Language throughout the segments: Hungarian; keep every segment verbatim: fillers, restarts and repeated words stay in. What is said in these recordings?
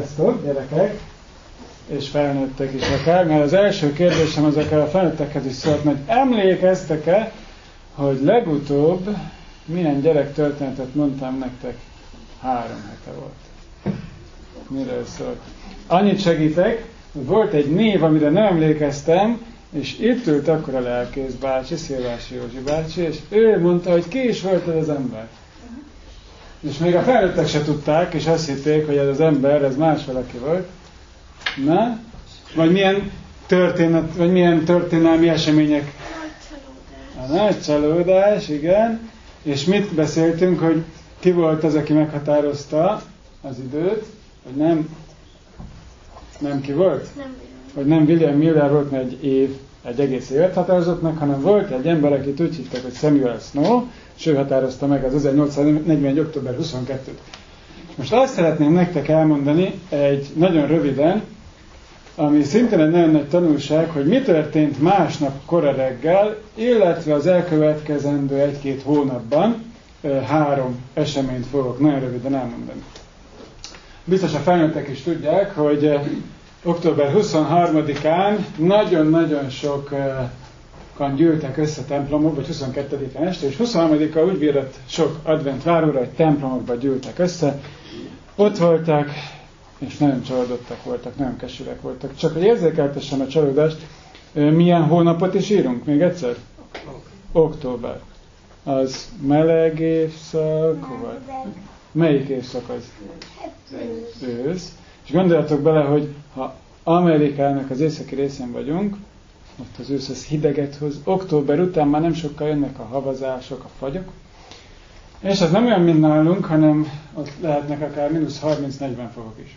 Sziasztok, gyerekek! És felnőttek is akár, mert az első kérdésem ezekkel a felnőttekhez is szólt, hogy emlékeztek-e, hogy legutóbb milyen gyerektörténetet mondtam nektek? Három hete volt. Miről szólt? Annyit segítek, hogy volt egy név, amire nem emlékeztem, és itt ült akkor a lelkész bácsi, Szilvási Józsi bácsi, és ő mondta, hogy ki is volt ez az ember. És még a felnőttek se tudták, és azt hitték, hogy ez az ember, ez más valaki volt. Na? Vagy milyen történet, vagy milyen történelmi események? A nagy csalódás, igen. És mit beszéltünk, hogy ki volt az, aki meghatározta az időt, hogy nem, nem ki volt? Nem. Hogy nem William Miller volt, mert egy év, egy egész évet határozott meg, hanem volt egy ember, akit úgy hittek, hogy Samuel Snow, és ő határozta meg az ezernyolcszáznegyvenegy. október huszonkettedikét. Most azt szeretném nektek elmondani egy nagyon röviden, ami szintén egy nagyon nagy tanulság, hogy mi történt másnap kora reggel, illetve az elkövetkezendő egy-két hónapban. Három eseményt fogok nagyon röviden elmondani. Biztos a felnőttek is tudják, hogy október huszonharmadikán nagyon-nagyon sokan gyűltek össze templomok, vagy huszonkettedikén este, és huszonharmadika úgy bírott sok advent váróra, hogy templomokba gyűltek össze. Ott voltak, és nagyon csalódottak voltak, nagyon kesűek voltak. Csak hogy érzékeltessem a csalódást, milyen hónapot is írunk? Még egyszer? Október. Az meleg évszak, vagy? Melyik évszak az? Ősz. És gondoljatok bele, hogy ha Amerikának az északi részén vagyunk, ott az ősz az hideget hoz, október után már nem sokkal jönnek a havazások, a fagyok, és ez nem olyan, mint nálunk, hanem ott lehetnek akár mínusz harminc-negyven fokok is.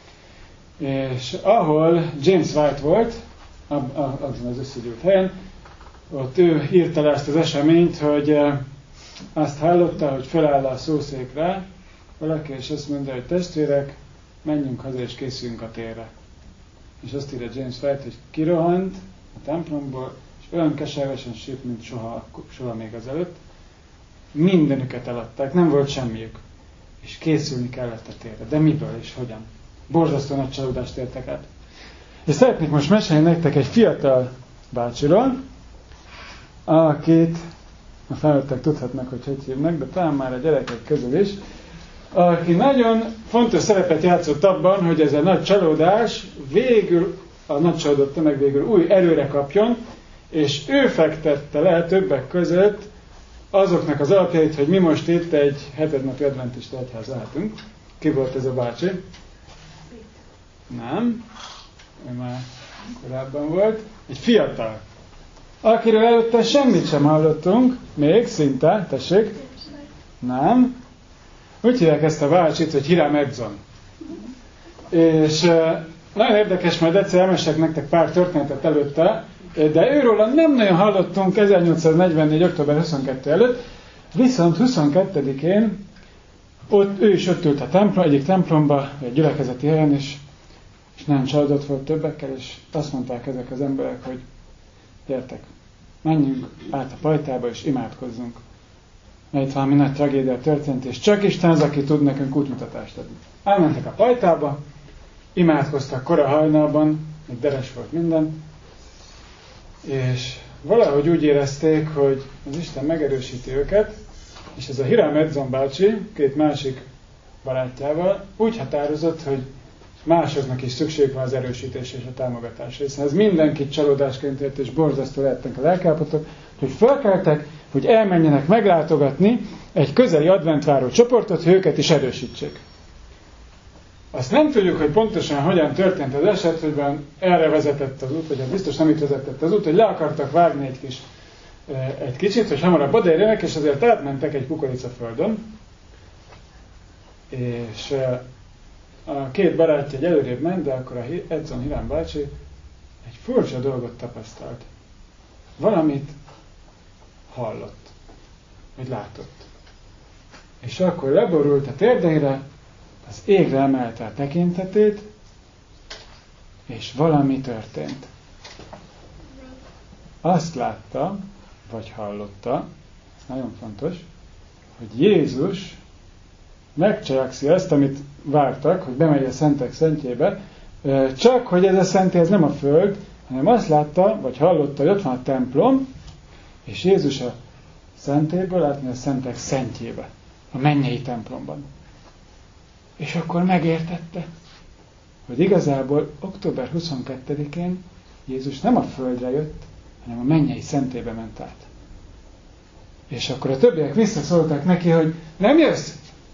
És ahol James White volt, azon az összegyűlt helyen, ott ő írta le ezt az eseményt, hogy azt hallotta, hogy feláll a szószékre valaki, és azt mondja, hogy testvérek, menjünk haza és készüljünk a térre. És azt írja James White, hogy kirohant a templomból, és olyan keservesen sírt, mint soha, soha még azelőtt. Mindenüket eladták, nem volt semmiük. És készülni kellett a térre. De miből és hogyan? Borzasztó nagy csalódást értek át. És szeretnék most mesélni nektek egy fiatal bácsiról, akit a felnőttek tudhatnak, hogy hogy hívnak, de talán már a gyerekek közül is, aki nagyon fontos szerepet játszott abban, hogy ez a nagy csalódás végül, a nagy csalódott tömeg végül új erőre kapjon, és ő fektette le többek között azoknak az alapjait, hogy mi most itt egy hetednapi adventista egyház lehetünk. Ki volt ez a bácsi? Nem. Ő már korábban volt. Egy fiatal. Akiről előtte semmit sem hallottunk, még szinte, tessék. Nem. Úgy hívják ezt a bácsit, hogy Hiram Edson. És e, nagyon érdekes, majd egyszer elmesek nektek pár történetet előtte, de őről nem nagyon hallottunk ezernyolcszáznegyvennégy. október huszonkettedike előtt, viszont huszonkettedikén ott, ő is ott ült a templom, egyik templomba, egy gyülekezeti helyen, és, és nem csalódott volt többekkel, és azt mondták ezek az emberek, hogy gyertek, menjünk át a pajtába, és imádkozzunk. Mert itt valami nagy tragédia történt, és csak Isten az, aki tud nekünk útmutatást adni. Elmentek a pajtába, imádkoztak kora hajnalban, még deres volt minden, és valahogy úgy érezték, hogy az Isten megerősíti őket, és ez a Hiram Edson bácsi, két másik barátjával úgy határozott, hogy másoknak is szükség van az erősítésre és a támogatásra. Hiszen ez mindenkit csalódásként ért, és borzasztó lehetnek a lelkiállapotok, hogy felkeltek, hogy elmenjenek meglátogatni egy közeli adventváró csoportot, hogy őket is erősítsék. Azt nem tudjuk, hogy pontosan hogyan történt az eset, hogy erre vezetett az út, vagy hát biztos nem itt vezetett az út, hogy le akartak vágni egy, kis, egy kicsit, hogy hamarabb odaérjenek, és azért átmentek egy kukoricaföldön, és a két barátja egy előrébb ment, de akkor a Edson Hiram bácsi egy furcsa dolgot tapasztalt. Valamit hallott, vagy látott. És akkor leborult a térdeire, az égre emelte a tekintetét, és valami történt. Azt látta, vagy hallotta, ez nagyon fontos, hogy Jézus megcselekszi ezt, amit vártak, hogy bemegy a szentek szentjébe, csak hogy ez a szentély ez nem a föld, hanem azt látta, vagy hallotta, hogy ott van a templom, és Jézus a szentélyből látni a szentek szentjébe, a mennyei templomban. És akkor megértette, hogy igazából október huszonkettedikén Jézus nem a földre jött, hanem a mennyei szentélybe ment át. És akkor a többiek visszaszólták neki, hogy nem jössz?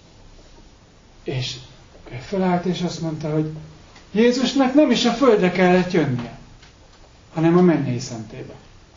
És ő felállt, és azt mondta, hogy Jézusnak nem is a földre kellett jönnie, hanem a mennyei szentélybe.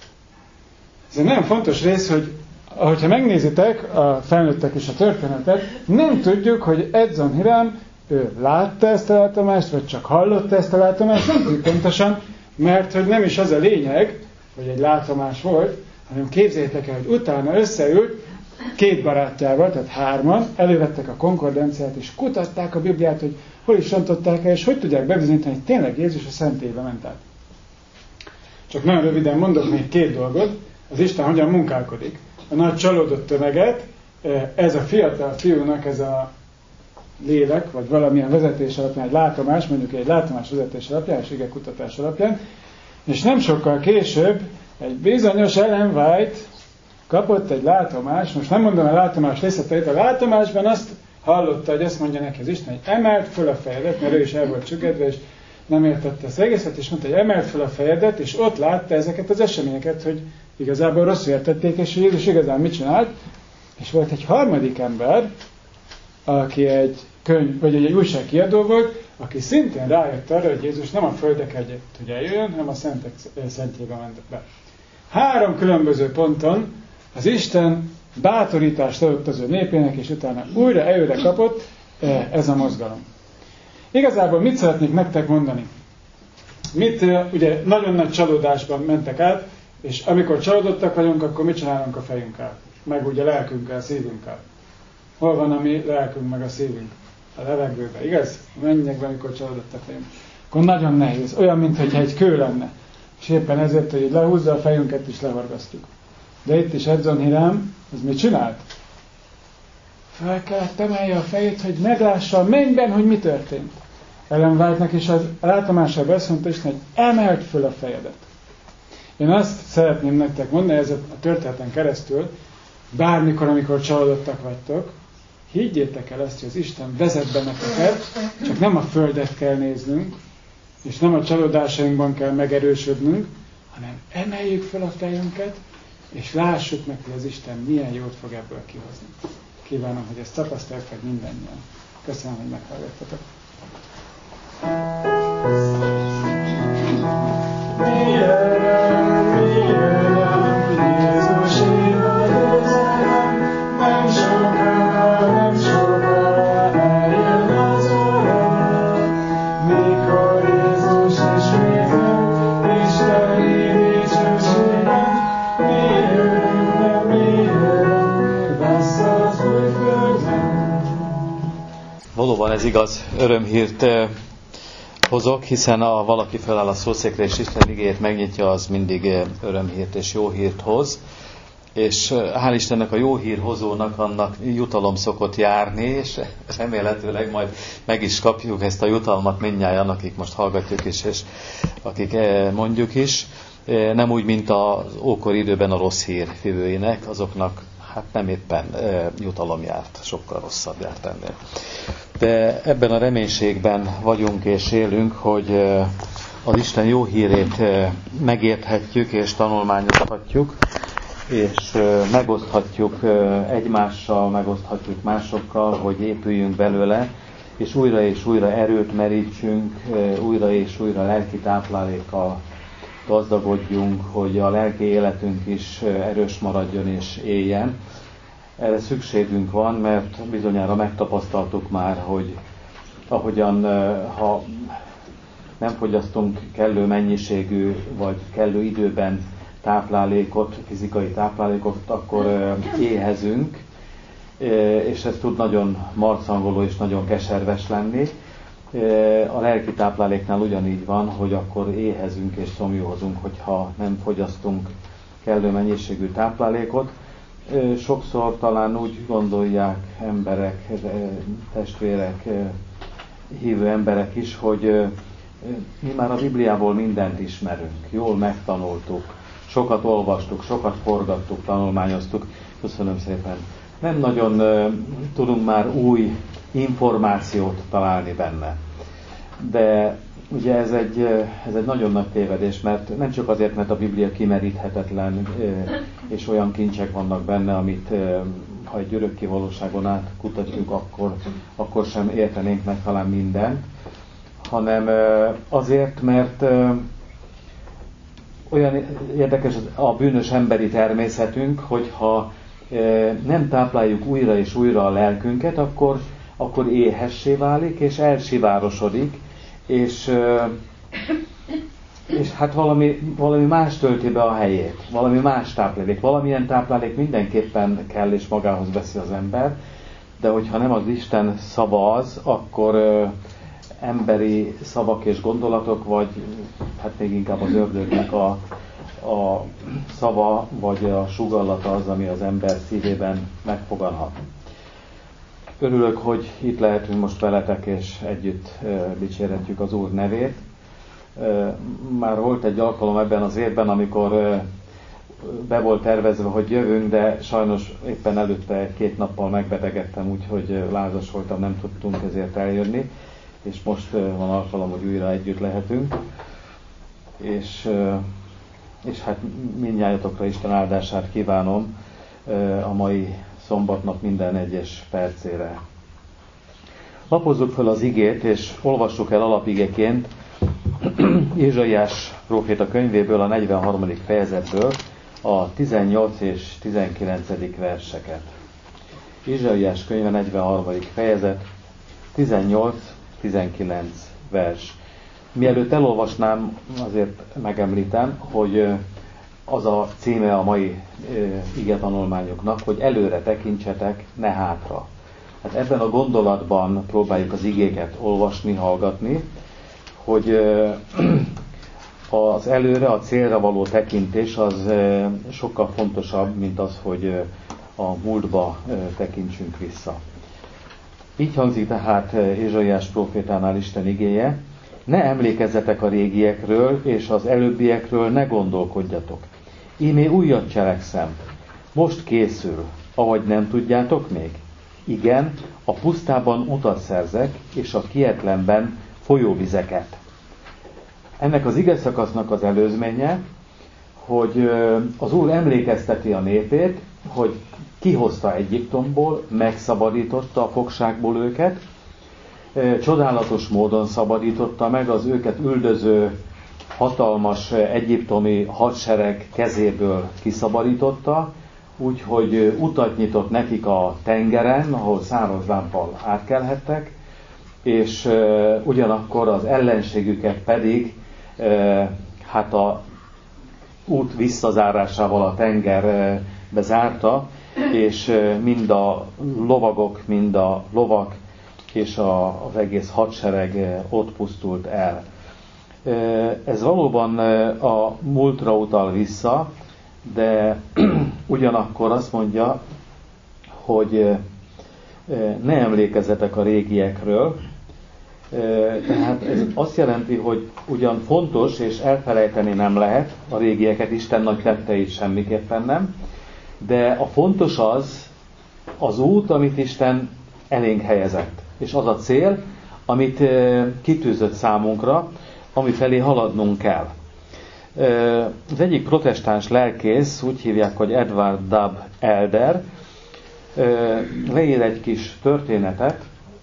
Ez egy nagyon fontos rész, hogy ahogyha megnézitek a felnőttek és a történetet, nem tudjuk, hogy Edzon Hiram ő látta ezt a látomást, vagy csak hallotta ezt a látomást, nem tudjuk pontosan, mert hogy nem is az a lényeg, hogy egy látomás volt, hanem képzeljétek el, hogy utána összeült két barátjával, tehát hárman, elővettek a konkordanciát, és kutatták a Bibliát, hogy hol is rontották el, és hogy tudják bebizonyítani, hogy tényleg Jézus a szentélybe ment át. Csak nagyon röviden mondok még két dolgot, az Isten hogyan munkálkodik. A nagy csalódott tömeget, ez a fiatal fiúnak ez a lélek, vagy valamilyen vezetés alapján, egy látomás, mondjuk egy látomás vezetés alapján, és igekutatás alapján, és nem sokkal később egy bizonyos Ellen White kapott egy látomást, most nem mondom a látomás részleteit, a látomásban azt hallotta, hogy azt mondja neki az Isten, hogy emelt föl a fejedet, mert ő is el volt csüggedve, és nem értette ezt egészet, és mondta, hogy emelt föl a fejedet, és ott látta ezeket az eseményeket, hogy igazából rosszul értették, és Jézus igazán mit csinált, és volt egy harmadik ember, aki egy könyv, vagy egy újságkiadó volt, aki szintén rájött arra, hogy Jézus nem a földre kellett, hogy eljöjjön, hanem a szentek szentjébe ment be. Három különböző ponton az Isten bátorítást adott az ő népének, és utána újra előre kapott ez a mozgalom. Igazából mit szeretnék nektek mondani? Mit, ugye nagyon nagy csalódásban mentek át, és amikor csalódottak vagyunk, akkor mit csinálunk a fejünkkel? Meg ugye lelkünkkel, szívünkkel. Hol van a mi lelkünk, meg a szívünk? A levegőben, igaz? A mennyekben, amikor csalódottak vagyunk. Akkor nagyon nehéz. Olyan, mintha egy kő lenne. És éppen ezért, hogy lehúzza a fejünket, és lehorgasztjuk. De itt is Edzon Hiram, az mit csinált? Fel kellett emelje a fejét, hogy meglássa a mennyben, hogy mi történt. Ellen White-nak is az látomásában azt mondta, hogy emeld föl a fejedet. Én azt szeretném nektek mondani, ez a történeten keresztül, bármikor, amikor csalódottak vagytok, higgyétek el ezt, hogy az Isten vezet benneteket, csak nem a földet kell néznünk, és nem a csalódásainkban kell megerősödnünk, hanem emeljük fel a fejünket, és lássuk meg, hogy az Isten milyen jót fog ebből kihozni. Kívánom, hogy ezt tapasztaljuk meg mindannyian. Köszönöm, hogy meghallgattatok. Valóban ez igaz, örömhírt hozok, hiszen ha valaki feláll a szószékre és Isten igéjét megnyitja, az mindig örömhírt és jó hírt hoz. És hál' Istennek a jó hír hozónak annak jutalom szokott járni, és remélhetőleg majd meg is kapjuk ezt a jutalmat mindnyájan, akik most hallgatjuk is, és akik mondjuk is. Nem úgy, mint az ókori időben a rossz hír hívőinek, azoknak hát nem éppen jutalom járt, sokkal rosszabb járt ennél. De ebben a reménységben vagyunk és élünk, hogy az Isten jó hírét megérthetjük és tanulmányozhatjuk, és megoszthatjuk egymással, megoszthatjuk másokkal, hogy épüljünk belőle, és újra és újra erőt merítsünk, újra és újra lelki táplálékkal gazdagodjunk, hogy a lelki életünk is erős maradjon és éljen. Erre szükségünk van, mert bizonyára megtapasztaltuk már, hogy ahogyan, ha nem fogyasztunk kellő mennyiségű vagy kellő időben táplálékot, fizikai táplálékot, akkor éhezünk, és ez tud nagyon marcangoló és nagyon keserves lenni. A lelki tápláléknál ugyanígy van, hogy akkor éhezünk és szomjózunk, hogyha nem fogyasztunk kellő mennyiségű táplálékot, sokszor talán úgy gondolják emberek, testvérek, hívő emberek is, hogy mi már a Bibliából mindent ismerünk, jól megtanultuk, sokat olvastuk, sokat forgattuk, tanulmányoztuk. Köszönöm szépen. Nem nagyon tudunk már új információt találni benne. De ugye ez egy, ez egy nagyon nagy tévedés, mert nem csak azért, mert a Biblia kimeríthetetlen, és olyan kincsek vannak benne, amit ha egy örökké valóságon át kutatjuk, akkor, akkor sem értenénk meg talán mindent, hanem azért, mert olyan érdekes a bűnös emberi természetünk, hogyha nem tápláljuk újra és újra a lelkünket, akkor, akkor éhessé válik, és elsivárosodik, és, és hát valami, valami más tölti be a helyét, valami más táplálék, valamilyen táplálék mindenképpen kell és magához veszi az ember, de hogyha nem az Isten szava az, akkor ö, emberi szavak és gondolatok, vagy hát még inkább az ördögnek a, a szava, vagy a sugallata az, ami az ember szívében megfoganhat. Örülök, hogy itt lehetünk most veletek, és együtt dicsérhetjük az Úr nevét. Már volt egy alkalom ebben az évben, amikor be volt tervezve, hogy jövünk, de sajnos éppen előtte egy-két nappal megbetegedtem, úgyhogy lázas voltam, nem tudtunk ezért eljönni, és most van alkalom, hogy újra együtt lehetünk. És, és hát mindnyájatokra Isten áldását kívánom a mai szombatnap minden egyes percére. Lapozzuk fel az igét, és olvassuk el alapigeként Ézsaiás próféta könyvéből, a negyvenharmadik fejezetből a tizennyolc és tizenkilencedik verseket. Ézsaiás könyve negyvenharmadik fejezet, tizennyolc tizenkilenc vers. Mielőtt elolvasnám, azért megemlítem, hogy az a címe a mai igetanulmányoknak, hogy előre tekintsetek, ne hátra. Hát ebben a gondolatban próbáljuk az igéket olvasni, hallgatni, hogy az előre, a célra való tekintés az sokkal fontosabb, mint az, hogy a múltba tekintsünk vissza. Így hangzik tehát Ézsaiás prófétánál Isten igéje: ne emlékezzetek a régiekről, és az előbbiekről ne gondolkodjatok. Ímé újat cselekszem, most készül, ahogy nem tudjátok még? Igen, a pusztában utat szerzek, és a kietlenben folyóvizeket. Ennek az igeszakasznak az előzménye, hogy az Úr emlékezteti a népét, hogy kihozta Egyiptomból, megszabadította a fogságból őket, csodálatos módon szabadította meg az őket üldöző hatalmas egyiptomi hadsereg kezéből, kiszabadította, úgyhogy utat nyitott nekik a tengeren, ahol száraz lábbal átkelhettek, és ugyanakkor az ellenségüket pedig hát a út visszazárásával a tengerbe zárta, és mind a lovagok, mind a lovak és a, az egész hadsereg ott pusztult el. Ez valóban a múltra utal vissza, de ugyanakkor azt mondja, hogy ne emlékezzetek a régiekről. Tehát ez azt jelenti, hogy ugyan fontos és elfelejteni nem lehet a régieket, Isten nagy tetteit semmiképpen nem, de a fontos az az út, amit Isten elénk helyezett. És az a cél, amit kitűzött számunkra, ami felé haladnunk kell. Az egyik protestáns lelkész, úgy hívják, hogy Edward Dub Elder, leír egy kis történetet,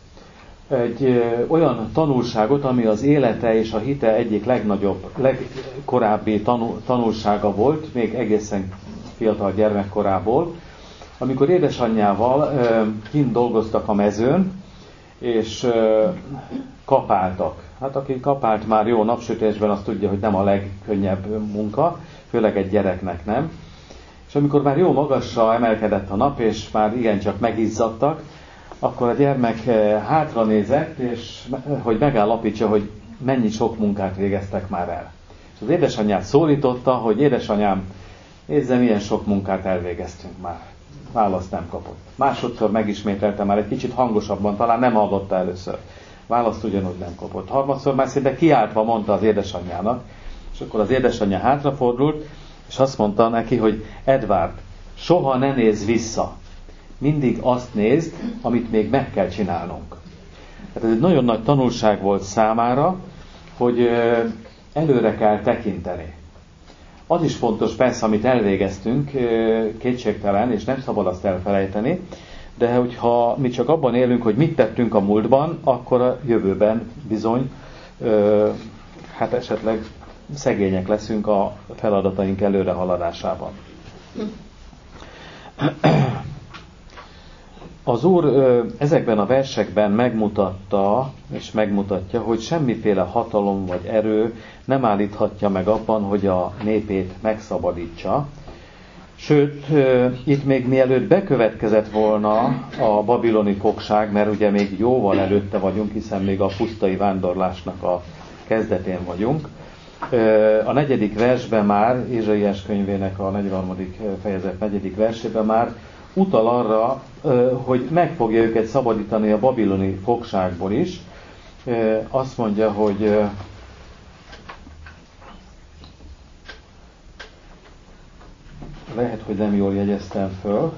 egy olyan tanulságot, ami az élete és a hite egyik legnagyobb, legkorábbi tanul, tanulsága volt, még egészen fiatal gyermekkorából, amikor édesanyjával kint dolgoztak a mezőn, és kapáltak. Hát aki kapált már jó napsütésben, azt tudja, hogy nem a legkönnyebb munka, főleg egy gyereknek nem. És amikor már jó magasra emelkedett a nap, és már igencsak megizzadtak, akkor a gyermek hátra nézett, és hogy megállapítsa, hogy mennyi sok munkát végeztek már el. És az édesanyját szólította, hogy édesanyám, nézze, milyen sok munkát elvégeztünk már. választ nem kapott. Másodszor megismételte már egy kicsit hangosabban, talán nem hallotta először. Választ ugyanúgy nem kapott. Harmadszor már szinte kiáltva mondta az édesanyjának, és akkor az édesanyja hátrafordult, és azt mondta neki, hogy Edward, soha ne nézz vissza. Mindig azt nézd, amit még meg kell csinálnunk. Tehát ez egy nagyon nagy tanulság volt számára, hogy előre kell tekinteni. Az is fontos persze, amit elvégeztünk, kétségtelen, és nem szabad azt elfelejteni, de hogyha mi csak abban élünk, hogy mit tettünk a múltban, akkor a jövőben bizony, hát esetleg szegények leszünk a feladataink előrehaladásában. Az Úr ezekben a versekben megmutatta, és megmutatja, hogy semmiféle hatalom vagy erő nem állíthatja meg abban, hogy a népét megszabadítsa. Sőt, itt még mielőtt bekövetkezett volna a babiloni fogság, mert ugye még jóval előtte vagyunk, hiszen még a pusztai vándorlásnak a kezdetén vagyunk. A negyedik versben már, Ézsaiás könyvének a negyvenharmadik fejezet negyedik versében már utal arra, hogy meg fogja őket szabadítani a babiloni fogságból is. Azt mondja, hogy lehet, hogy nem jól jegyeztem föl.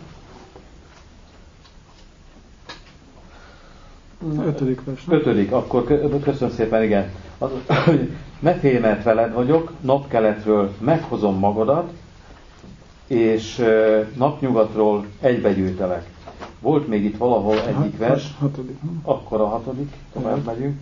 Ötödik vers. Ötödik, akkor köszönöm szépen, igen. Az, hogy ne félj, mert veled vagyok, napkeletről meghozom magadat, és napnyugatról egybegyűjtelek. Volt még itt valahol egyik vers, hatodik. Akkor a hatodik, tovább megyünk.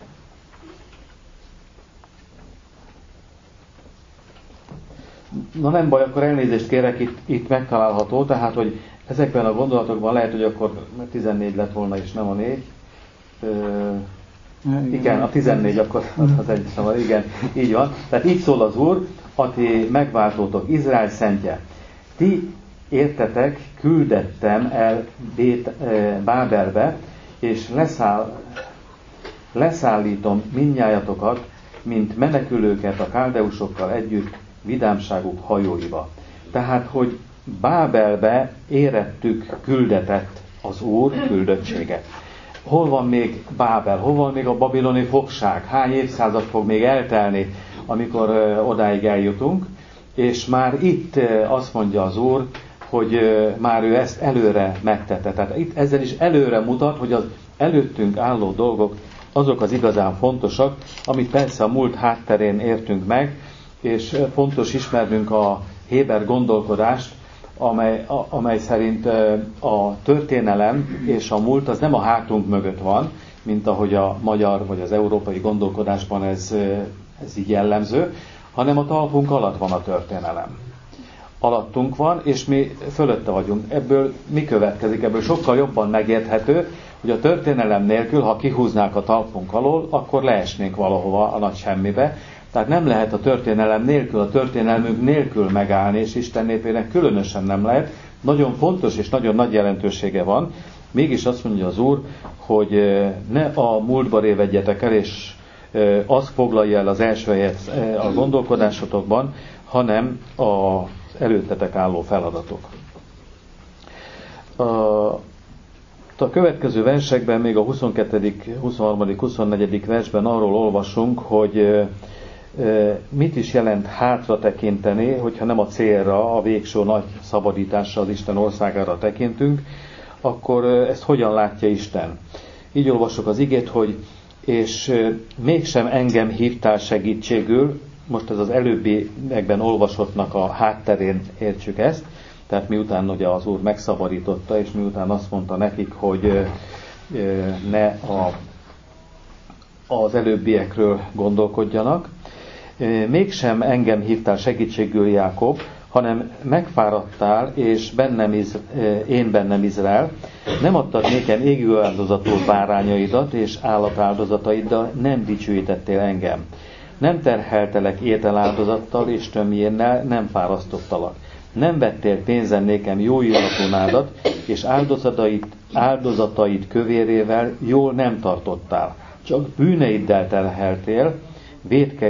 Na nem baj, akkor elnézést kérek, itt, itt megtalálható, tehát, hogy ezekben a gondolatokban lehet, hogy akkor tizennégy lett volna, és nem a négy. Ö, igen, igen, a tizennégy akkor az egy szóval, igen, így van. Tehát így szól az Úr, a ti megváltótok, Izrael szentje. Ti értetek, küldettem el Bét, e, Bábelbe, és leszáll, leszállítom mindnyájatokat, mint menekülőket a káldeusokkal együtt vidámságuk hajóiba. Tehát, hogy Bábelbe érettük küldetett az Úr küldöttsége. Hol van még Bábel? Hol van még a babiloni fogság? Hány évszázad fog még eltelni, amikor uh, odáig eljutunk? És már itt uh, azt mondja az Úr, hogy uh, már ő ezt előre megtette. Tehát itt ezzel is előre mutat, hogy az előttünk álló dolgok azok az igazán fontosak, amit persze a múlt hátterén értünk meg, és fontos ismernünk a héber gondolkodást, amely, a, amely szerint a történelem és a múlt az nem a hátunk mögött van, mint ahogy a magyar vagy az európai gondolkodásban ez, ez így jellemző, hanem a talpunk alatt van a történelem. Alattunk van, és mi fölötte vagyunk. Ebből mi következik? Ebből sokkal jobban megérthető, hogy a történelem nélkül, ha kihúznák a talpunk alól, akkor leesnénk valahova a nagy semmibe. Tehát nem lehet a történelem nélkül, a történelmünk nélkül megállni, és Isten népének különösen nem lehet. Nagyon fontos és nagyon nagy jelentősége van. Mégis azt mondja az Úr, hogy ne a múltba révedjetek el, és az foglalja el az első helyet a gondolkodásotokban, hanem az előttetek álló feladatok. A következő versekben, még a huszonkettő., huszonharmadik., huszonnegyedik versben arról olvasunk, hogy mit is jelent hátra tekinteni, hogyha nem a célra, a végső nagy szabadításra, az Isten országára tekintünk, akkor ezt hogyan látja Isten? Így olvasok az igét, hogy és mégsem engem hívtál segítségül, most ez az előbbiekben olvasottnak a hátterén értsük ezt, tehát miután ugye az Úr megszabadította, és miután azt mondta nekik, hogy ne a, az előbbiekről gondolkodjanak, mégsem engem hívtál segítségül, Jákob, hanem megfáradtál, és bennem Iz, én bennem Izrael. Nem adtad nékem égő áldozatul bárányaidat és állatáldozataiddal, nem dicsőítettél engem. Nem terheltelek ételáldozattal és tömjénnel, nem fárasztottalak. Nem vettél pénzen nékem jó illatú nádat, és áldozatait, áldozataid kövérével jól nem tartottál. Csak bűneiddel terheltél,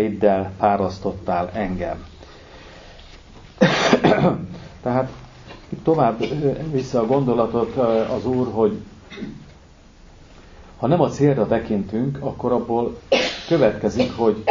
vétkeiddel fárasztottál engem. Tehát tovább vissza a gondolatot az Úr, hogy ha nem a célra tekintünk, akkor abból következik, hogy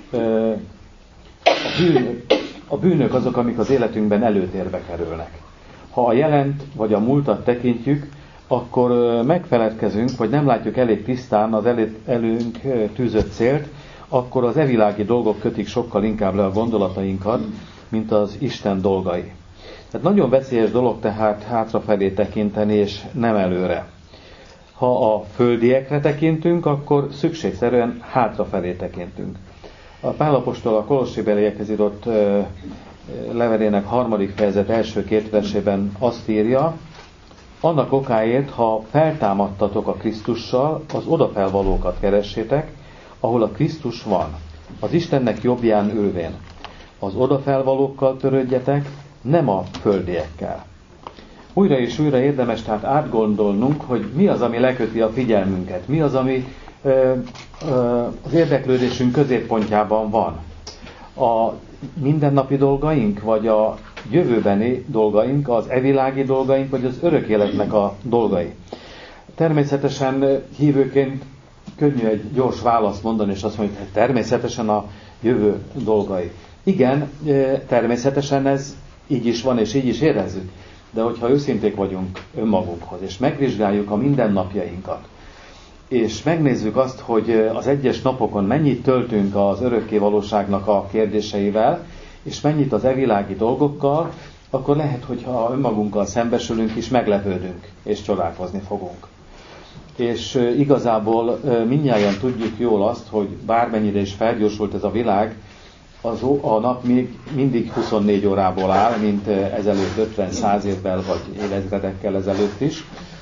a bűnök, a bűnök azok, amik az életünkben előtérbe kerülnek. Ha a jelent vagy a múltat tekintjük, akkor megfeledkezünk, vagy nem látjuk elég tisztán az előnk tűzött célt, akkor az evilági dolgok kötik sokkal inkább le a gondolatainkat, mint az Isten dolgai. Tehát nagyon veszélyes dolog tehát hátrafelé tekinteni, és nem előre. Ha a földiekre tekintünk, akkor szükségszerűen hátrafelé tekintünk. A Pál apostol a Kolossébeliekhez írott levelének harmadik fejezet első két versében azt írja: annak okáért, ha feltámadtatok a Krisztussal, az odafelvalókat keressétek, ahol a Krisztus van, az Istennek jobbján ülvén. Az odafelvalókkal törődjetek, nem a földiekkel. Újra és újra érdemes tehát átgondolnunk, hogy mi az, ami leköti a figyelmünket, mi az, ami ö, ö, az érdeklődésünk középpontjában van. A mindennapi dolgaink, vagy a jövőbeni dolgaink, az evilági dolgaink, vagy az örök életnek a dolgai. Természetesen hívőként könnyű egy gyors választ mondani, és azt mondani, hogy természetesen a jövő dolgai. Igen, természetesen ez így is van, és így is érezzük. De hogyha őszinték vagyunk önmagunkhoz, és megvizsgáljuk a mindennapjainkat, és megnézzük azt, hogy az egyes napokon mennyit töltünk az örökké valóságnak a kérdéseivel, és mennyit az evilági dolgokkal, akkor lehet, hogyha önmagunkkal szembesülünk is, meglepődünk, és csodálkozni fogunk. És igazából mindnyájan tudjuk jól azt, hogy bármennyire is felgyorsult ez a világ, az, a nap még mindig huszonnégy órából áll, mint ezelőtt ötven-száz évvel, vagy évezredekkel ezelőtt is.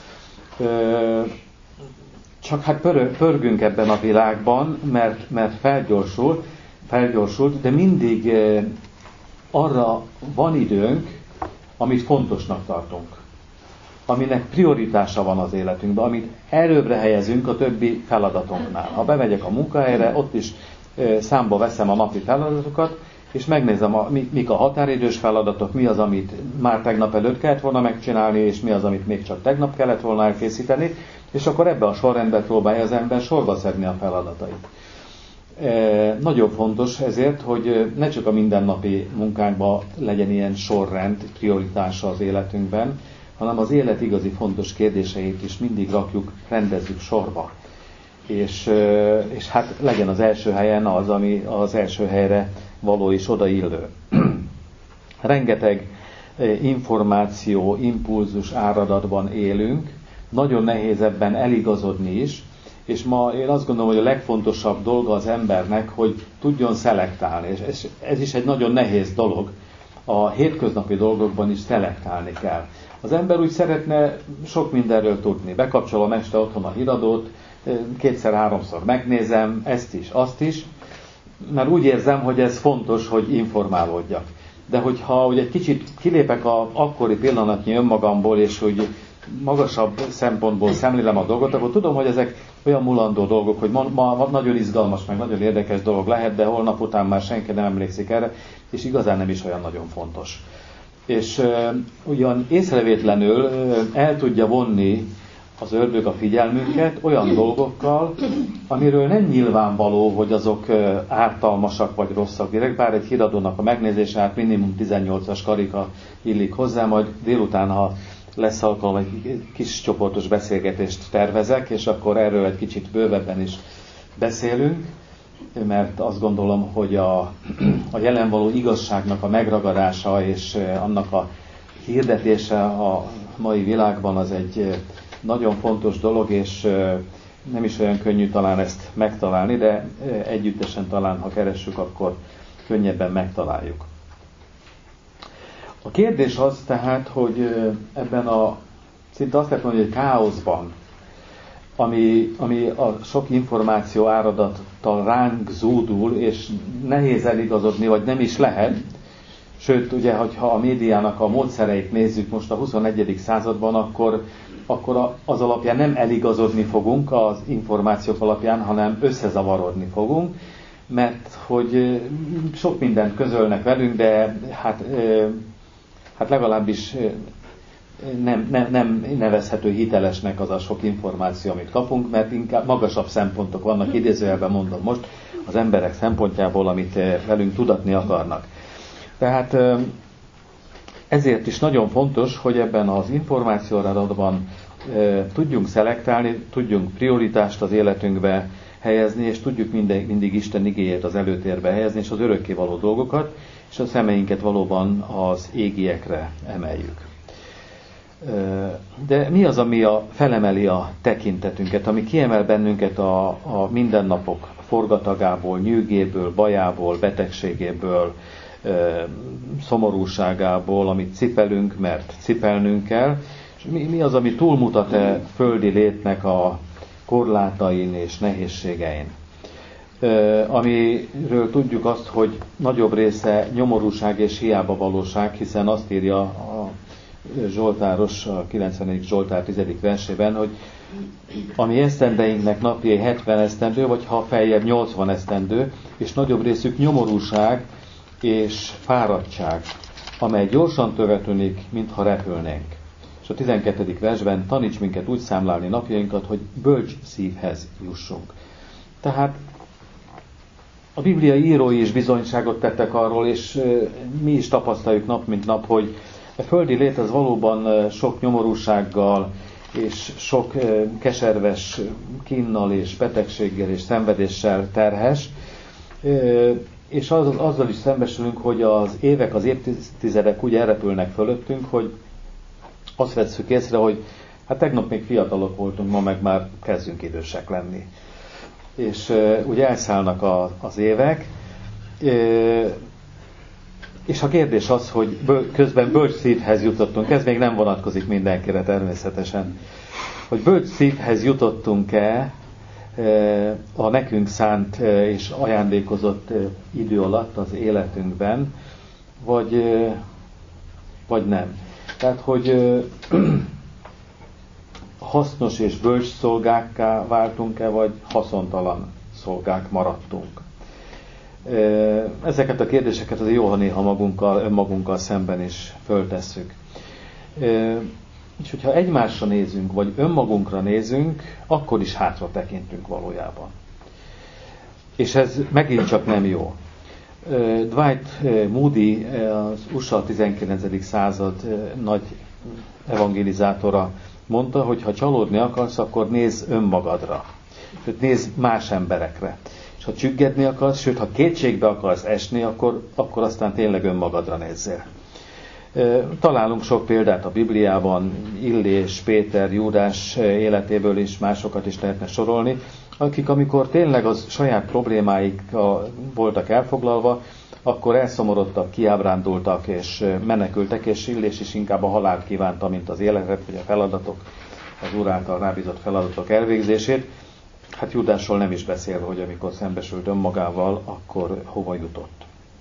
Csak hát pörgünk ebben a világban, mert, mert felgyorsult, felgyorsult, de mindig arra van időnk, amit fontosnak tartunk, aminek prioritása van az életünkben, amit előbbre helyezünk a többi feladatunknál. Ha bemegyek a munkahelyre, ott is számba veszem a napi feladatokat, és megnézem, a, mik a határidős feladatok, mi az, amit már tegnap előtt kellett volna megcsinálni, és mi az, amit még csak tegnap kellett volna elkészíteni, és akkor ebbe a sorrendbe próbálja az ember sorba szedni a feladatait. E, nagyon fontos ezért, hogy ne csak a mindennapi munkánkban legyen ilyen sorrend, prioritása az életünkben, hanem az élet igazi fontos kérdéseit is mindig rakjuk, rendezzük sorba. És, és hát legyen az első helyen az, ami az első helyre való és odaillő. Rengeteg információ, impulzus áradatban élünk, nagyon nehéz ebben eligazodni is, és ma én azt gondolom, hogy a legfontosabb dolga az embernek, hogy tudjon szelektálni, és ez is egy nagyon nehéz dolog. A hétköznapi dolgokban is szelektálni kell. Az ember úgy szeretne sok mindenről tudni. Bekapcsolom este otthon a híradót, kétszer-háromszor megnézem, ezt is, azt is, mert úgy érzem, hogy ez fontos, hogy informálódjak. De hogyha úgy egy kicsit kilépek az akkori pillanatnyi önmagamból, és úgy magasabb szempontból szemlélem a dolgot, akkor tudom, hogy ezek olyan mulandó dolgok, hogy ma, ma nagyon izgalmas, meg nagyon érdekes dolog lehet, de holnap után már senki nem emlékszik erre, és igazán nem is olyan nagyon fontos. És uh, ugyan észrevétlenül uh, el tudja vonni az ördög a figyelmünket olyan dolgokkal, amiről nem nyilvánvaló, hogy azok uh, ártalmasak vagy rosszak direkt, bár egy híradónak a megnézése, hát minimum tizennyolcas karika illik hozzá, majd délután, ha lesz alkalom, egy kis csoportos beszélgetést tervezek, és akkor erről egy kicsit bővebben is beszélünk, mert azt gondolom, hogy a, a jelen való igazságnak a megragadása és annak a hirdetése a mai világban az egy nagyon fontos dolog, és nem is olyan könnyű talán ezt megtalálni, de együttesen talán, ha keressük, akkor könnyebben megtaláljuk. A kérdés az tehát, hogy ebben a szinte azt lehet mondani, hogy káoszban, ami, ami a sok információ áradattal ránk zúdul, és nehéz eligazodni, vagy nem is lehet. Sőt, ugye, hogyha a médiának a módszereit nézzük most a huszonegyedik században, akkor, akkor az alapján nem eligazodni fogunk az információk alapján, hanem összezavarodni fogunk, mert hogy sok mindent közölnek velünk, de hát, hát legalábbis nem, nem, nem nevezhető hitelesnek az a sok információ, amit kapunk, mert inkább magasabb szempontok vannak, idézőjelben mondom most, az emberek szempontjából, amit velünk tudatni akarnak. Tehát ezért is nagyon fontos, hogy ebben az információadatban tudjunk szelektálni, tudjunk prioritást az életünkbe helyezni, és tudjuk mindig, mindig Isten igéjét az előtérbe helyezni, és az örökkévaló dolgokat, és a szemeinket valóban az égiekre emeljük. De mi az, ami a, felemeli a tekintetünket, ami kiemel bennünket a, a mindennapok forgatagából, nyűgéből, bajából, betegségéből, szomorúságából, amit cipelünk, mert cipelnünk kell, és mi, mi az, ami túlmutat-e földi létnek a korlátain és nehézségein. Amiről tudjuk azt, hogy nagyobb része nyomorúság és hiába valóság, hiszen azt írja a Zsoltáros, a kilencvenedik Zsoltár tizedik versében, hogy a mi esztendeinknek napjai hetven esztendő, vagy ha feljebb nyolcvan esztendő, és nagyobb részük nyomorúság és fáradtság, amely gyorsan tövetőnik, mintha repülnénk. És a tizenkettedik versben taníts minket úgy számlálni napjainkat, hogy bölcs szívhez jussunk. Tehát a bibliai írói is bizonyságot tettek arról, és mi is tapasztaljuk nap mint nap, hogy a földi lét az valóban sok nyomorúsággal, és sok keserves kínnal, és betegséggel, és szenvedéssel terhes, és az, azzal is szembesülünk, hogy az évek, az évtizedek úgy elrepülnek fölöttünk, hogy azt vesszük észre, hogy hát tegnap még fiatalok voltunk, ma meg már kezdünk idősek lenni. És ugye elszállnak a, az évek, és a kérdés az, hogy közben bölcs szívhez jutottunk, ez még nem vonatkozik mindenkire természetesen, hogy bölcs szívhez jutottunk-e a nekünk szánt és ajándékozott idő alatt az életünkben, vagy, vagy nem. Tehát, hogy hasznos és bölcs szolgákká váltunk-e, vagy haszontalan szolgák maradtunk. Ezeket a kérdéseket azért jó, ha néha magunkkal, önmagunkkal szemben is föltesszük. És hogyha egymásra nézünk, vagy önmagunkra nézünk, akkor is hátra tekintünk valójában. És ez megint csak nem jó. Dwight Moody, az u es á tizenkilencedik század nagy evangelizátora mondta, hogy ha csalódni akarsz, akkor nézz önmagadra. Nézz más emberekre. És ha csüggedni akarsz, sőt, ha kétségbe akarsz esni, akkor, akkor aztán tényleg önmagadra nézzél. Találunk sok példát a Bibliában, Illés, Péter, Júdás életéből is, másokat is lehetne sorolni, akik amikor tényleg az saját problémáik voltak elfoglalva, akkor elszomorodtak, kiábrándultak és menekültek, és Illés is inkább a halált kívánta, mint az életet, vagy a feladatok, az Úr által rábízott feladatok elvégzését. Hát Júdásról nem is beszélve, hogy amikor szembesült önmagával, akkor hova jutott.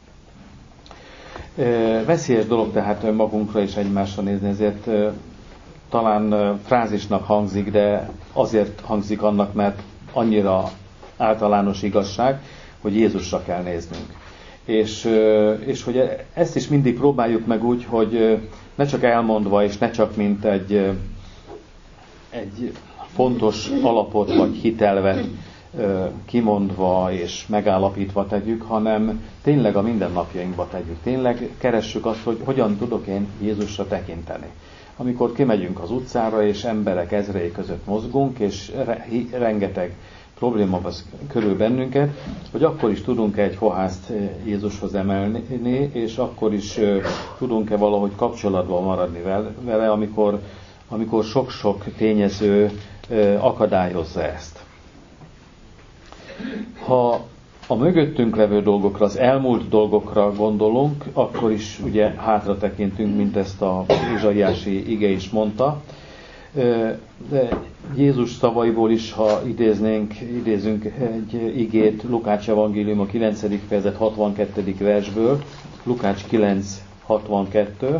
Veszélyes dolog tehát önmagunkra és egymásra nézni, ezért talán frázisnak hangzik, de azért hangzik annak, mert annyira általános igazság, hogy Jézusra kell néznünk. És, és hogy ezt is mindig próbáljuk meg úgy, hogy ne csak elmondva, és ne csak mint egy, egy fontos alapot vagy hitelvet kimondva és megállapítva tegyük, hanem tényleg a mindennapjainkba tegyük. Tényleg keressük azt, hogy hogyan tudok én Jézusra tekinteni. Amikor kimegyünk az utcára, és emberek ezrei között mozgunk, és rengeteg probléma vesz körül bennünket, hogy akkor is tudunk-e egy fohászt Jézushoz emelni, és akkor is tudunk-e valahogy kapcsolatban maradni vele, amikor, amikor sok-sok tényező akadályozza ezt. Ha a mögöttünk levő dolgokra, az elmúlt dolgokra gondolunk, akkor is ugye hátra tekintünk, mint ezt a Izsaiási ige is mondta. De Jézus szavaiból is, ha idéznénk, idézünk egy igét, Lukács evangélium a kilencedik fejezet hatvankettedik versből, Lukács kilenc hatvankettő,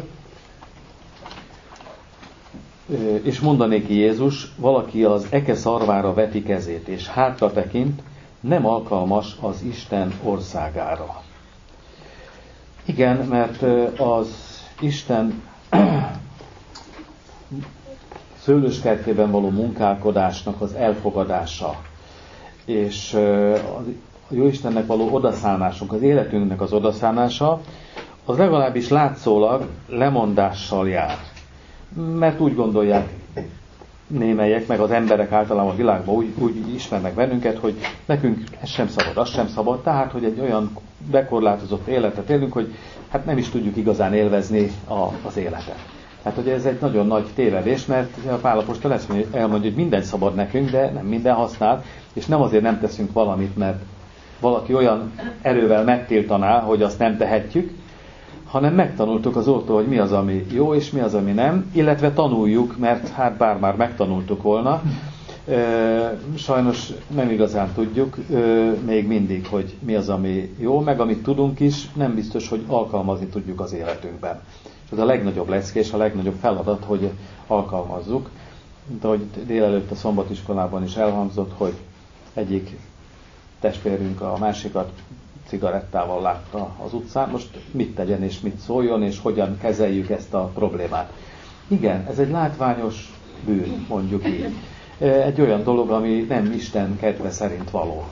és mondanéki Jézus, valaki az eke szarvára veti kezét, és hátra tekint, nem alkalmas az Isten országára. Igen, mert az Isten szőlőskertjében való munkálkodásnak az elfogadása, és a Jóistennek való odaszánásunk, az életünknek az odaszánása, az legalábbis látszólag lemondással jár. Mert úgy gondolják némelyek, meg az emberek általában a világban úgy, úgy ismernek bennünket, hogy nekünk ez sem szabad, az sem szabad, tehát, hogy egy olyan bekorlátozott életet élünk, hogy hát nem is tudjuk igazán élvezni a, az életet. Tehát, hogy ez egy nagyon nagy tévedés, mert a Pál apostol ezt elmondja, hogy minden szabad nekünk, de nem minden használ, és nem azért nem teszünk valamit, mert valaki olyan erővel megtiltaná, hogy azt nem tehetjük, hanem megtanultuk az Úrtól, hogy mi az, ami jó, és mi az, ami nem, illetve tanuljuk, mert hát bár már megtanultuk volna, sajnos nem igazán tudjuk még mindig, hogy mi az, ami jó, meg amit tudunk is, nem biztos, hogy alkalmazni tudjuk az életünkben. És ez a legnagyobb leckés, a legnagyobb feladat, hogy alkalmazzuk. Mint ahogy délelőtt a szombatiskolában is elhangzott, hogy egyik testvérünk a másikat cigarettával látta az utcán, most mit tegyen és mit szóljon, és hogyan kezeljük ezt a problémát. Igen, ez egy látványos bűn, mondjuk így. Egy olyan dolog, ami nem Isten kedve szerint való.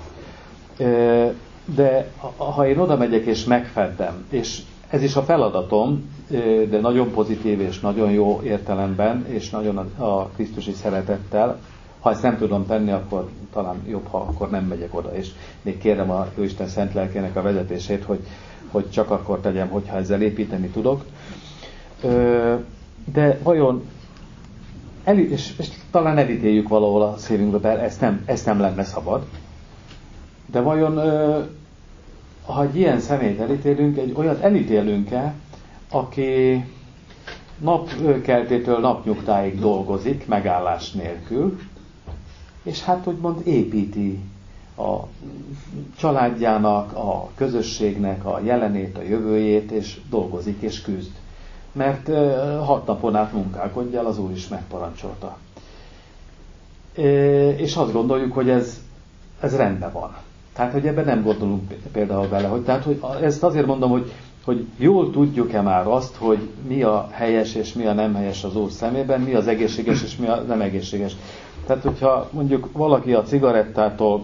De ha én oda megyek és megfeddem, és ez is a feladatom, de nagyon pozitív és nagyon jó értelemben, és nagyon a Krisztusi szeretettel, ha ezt nem tudom tenni, akkor talán jobb, ha akkor nem megyek oda, és még kérem a Jóisten szent lelkének a vezetését, hogy, hogy csak akkor tegyem, hogyha ezzel építeni tudok. De vajon, el, és, és talán elítéljük valahol a szívünkbe, mert ezt nem, ezt nem lenne szabad, de vajon, ha egy ilyen személyt elítélünk, egy olyat elítélünk-e, aki napkeltétől napnyugtáig dolgozik, megállás nélkül, és hát úgymond építi a családjának, a közösségnek a jelenét, a jövőjét, és dolgozik és küzd. Mert hat napon át munkálkodj el, az Úr is megparancsolta. És azt gondoljuk, hogy ez, ez rendben van. Tehát, hogy ebben nem gondolunk például bele, hogy, tehát, hogy ezt azért mondom, hogy, hogy jól tudjuk-e már azt, hogy mi a helyes és mi a nem helyes az Úr szemében, mi az egészséges és mi a nem egészséges. Tehát, hogyha mondjuk valaki a cigarettától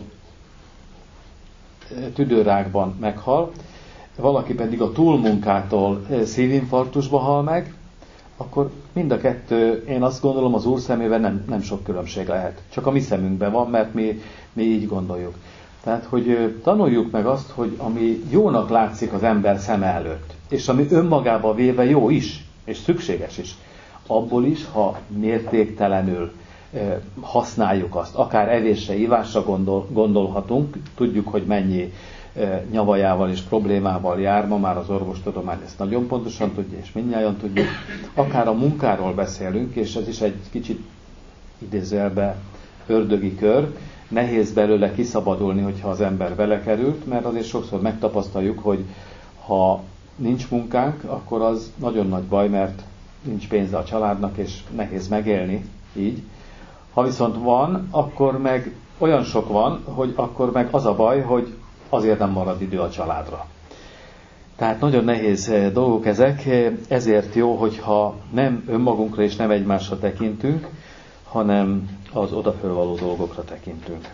tüdőrákban meghal, valaki pedig a túlmunkától szívinfarktusba hal meg, akkor mind a kettő, én azt gondolom, az Úr szemében nem, nem sok különbség lehet. Csak a mi szemünkben van, mert mi, mi így gondoljuk. Tehát, hogy tanuljuk meg azt, hogy ami jónak látszik az ember szeme előtt, és ami önmagában véve jó is, és szükséges is, abból is, ha mértéktelenül használjuk azt, akár evésre, ivásra gondol, gondolhatunk, tudjuk, hogy mennyi nyavajával és problémával jár, ma már az orvostudomány ezt nagyon pontosan tudja, és mindnyájan tudjuk. Akár a munkáról beszélünk, és ez is egy kicsit idézőjelbe ördögi kör, nehéz belőle kiszabadulni, hogyha az ember belekerült, mert azért sokszor megtapasztaljuk, hogy ha nincs munkánk, akkor az nagyon nagy baj, mert nincs pénze a családnak, és nehéz megélni így. Ha viszont van, akkor meg olyan sok van, hogy akkor meg az a baj, hogy azért nem marad idő a családra. Tehát nagyon nehéz dolgok ezek, ezért jó, hogyha nem önmagunkra és nem egymásra tekintünk, hanem az odafölvaló dolgokra tekintünk.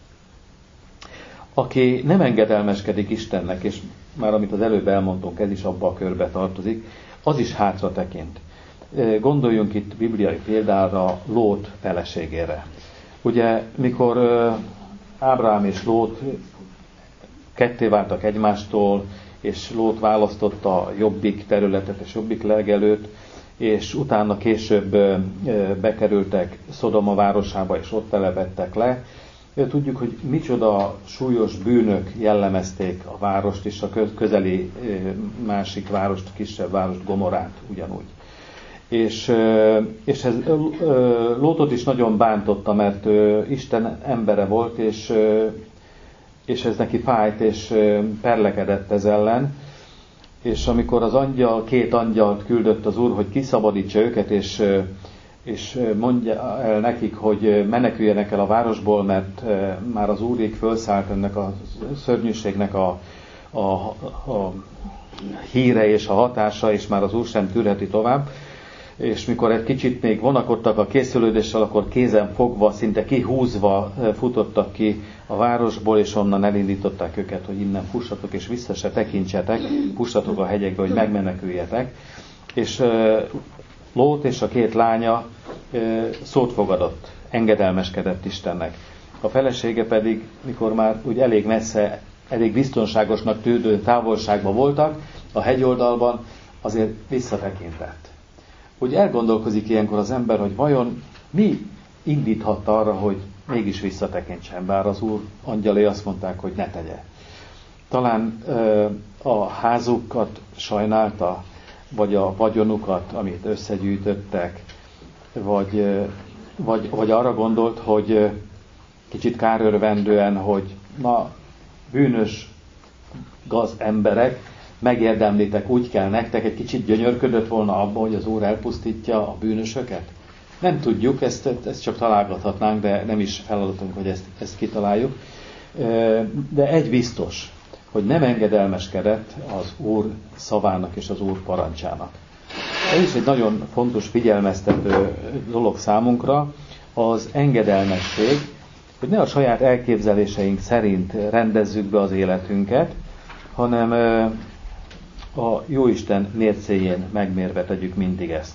Aki nem engedelmeskedik Istennek, és már amit az előbb elmondtunk, ez is abba a körbe tartozik, az is hátra tekint. Gondoljunk itt bibliai példára Lót feleségére. Ugye, mikor Ábrám és Lót ketté váltak egymástól, és Lót választotta a jobbik területet és jobbik legelőt, és utána később bekerültek Szodoma városába, és ott telepedtek le. Tudjuk, hogy micsoda súlyos bűnök jellemezték a várost, és a közeli másik várost, kisebb várost, Gomorrát ugyanúgy. És, és ez Lótot is nagyon bántotta, mert Isten embere volt, és, és ez neki fájt, és perlekedett ez ellen. És amikor az angyal, két angyalt küldött az Úr, hogy kiszabadítsa őket, és, és mondja el nekik, hogy meneküljenek el a városból, mert már az Úrék fölszállt ennek a szörnyűségnek a, a, a híre és a hatása, és már az Úr sem tűrheti tovább, és mikor egy kicsit még vonakodtak a készülődéssel, akkor kézen fogva, szinte kihúzva futottak ki a városból, és onnan elindították őket, hogy innen fussatok, és vissza se tekintsetek, fussatok a hegyekbe, hogy megmeneküljetek. És Lót és a két lánya szót fogadott, engedelmeskedett Istennek. A felesége pedig, mikor már úgy elég messze, elég biztonságosnak tűnő távolságban voltak, a hegyoldalban, azért visszatekintett. Úgy elgondolkozik ilyenkor az ember, hogy vajon mi indíthatta arra, hogy mégis visszatekintsen, bár az Úr angyalai azt mondták, hogy ne tegye. Talán ö, a házukat sajnálta, vagy a vagyonukat, amit összegyűjtöttek, vagy, ö, vagy, vagy arra gondolt, hogy ö, kicsit kárörvendően, hogy na, bűnös gazemberek, megérdemlitek, úgy kell nektek, egy kicsit gyönyörködött volna abban, hogy az Úr elpusztítja a bűnösöket? Nem tudjuk, ezt, ezt csak találgathatnánk, de nem is feladatunk, hogy ezt, ezt kitaláljuk. De egy biztos, hogy nem engedelmeskedett az Úr szavának és az Úr parancsának. Ez is egy nagyon fontos figyelmeztető dolog számunkra, az engedelmesség, hogy ne a saját elképzeléseink szerint rendezzük be az életünket, hanem a Jóisten mércéjén megmérve tegyük mindig ezt.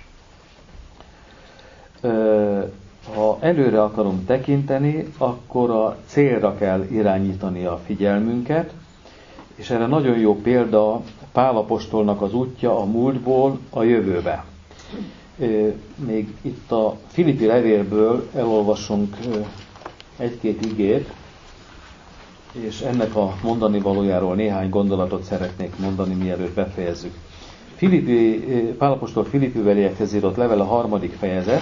Ha előre akarunk tekinteni, akkor a célra kell irányítani a figyelmünket, és erre nagyon jó példa Pál apostolnak az útja a múltból a jövőbe. Még itt a Filippi levélből elolvasunk egy-két igét, és ennek a mondani valójáról néhány gondolatot szeretnék mondani, mielőtt befejezzük. Filippi, Pál apostol Filippibeliekhez írott level a harmadik fejezet,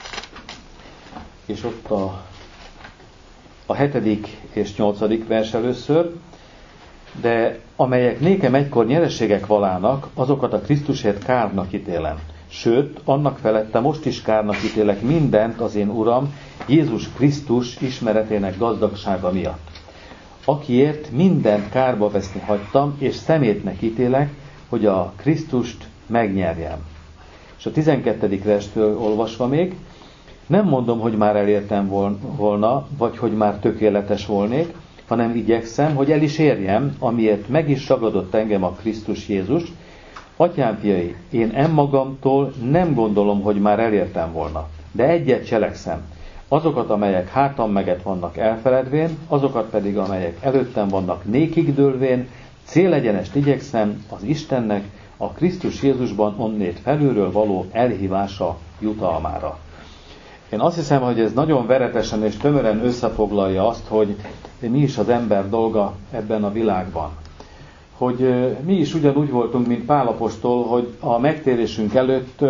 és ott a, a hetedik és nyolcadik vers először, de amelyek nékem egykor nyereségek valának, azokat a Krisztusért kárnak ítélem. Sőt, annak felette most is kárnak ítélek mindent az én Uram, Jézus Krisztus ismeretének gazdagsága miatt. Akiért mindent kárba veszni hagytam, és szemétnek ítélek, hogy a Krisztust megnyerjem. És a tizenkettedik verstől olvasva még, nem mondom, hogy már elértem volna, vagy hogy már tökéletes volnék, hanem igyekszem, hogy el is érjem, amiért meg is ragadott engem a Krisztus Jézus. Atyám fiai, én enmagamtól nem gondolom, hogy már elértem volna, de egyet cselekszem. Azokat, amelyek hátam meget vannak elfeledvén, azokat pedig, amelyek előttem vannak nékig dőlvén, célegyenest igyekszem az Istennek a Krisztus Jézusban onnét felülről való elhívása jutalmára. Én azt hiszem, hogy ez nagyon veretesen és tömören összefoglalja azt, hogy mi is az ember dolga ebben a világban. Hogy mi is ugyanúgy voltunk, mint Pál apostol, hogy a megtérésünk előtt,